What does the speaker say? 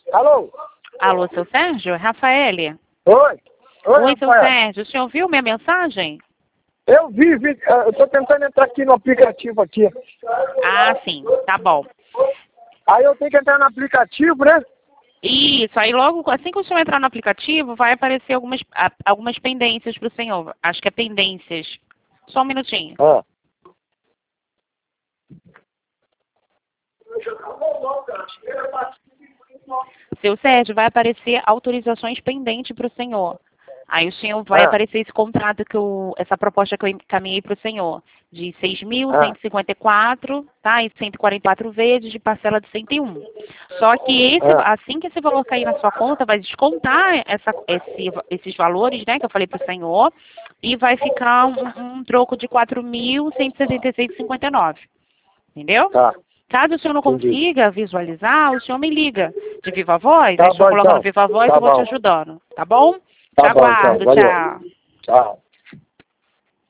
Alô? Alô, seu Sérgio? É Rafaele. Oi? Oi, seu Rafael. Sérgio. O senhor viu minha mensagem? Eu vi, eu tô tentando entrar aqui no aplicativo aqui. Ah, sim. Tá bom. Aí eu tenho que entrar no aplicativo, né? Isso. Aí logo, assim que o senhor entrar no aplicativo, vai aparecer algumas pendências para o senhor. Acho que é pendências. Só um minutinho. Ah. Seu Sérgio, vai aparecer autorizações pendentes para o senhor. Aí o senhor vai aparecer esse contrato essa proposta que eu encaminhei para o senhor, de 6.154, tá? E 144 vezes de parcela de 101. Só que assim que esse valor cair na sua conta, vai descontar esses valores, né, que eu falei para o senhor, e vai ficar um troco de 4.176,59. Entendeu? Tá. Caso o senhor não Entendi. consiga visualizar, o senhor me liga de viva voz, Tá aí o senhor bom, coloca no então. viva voz Tá que eu vou te bom. ajudando, tá bom? Tá Te bom, então. aguardo, Valeu. tchau. Tchau.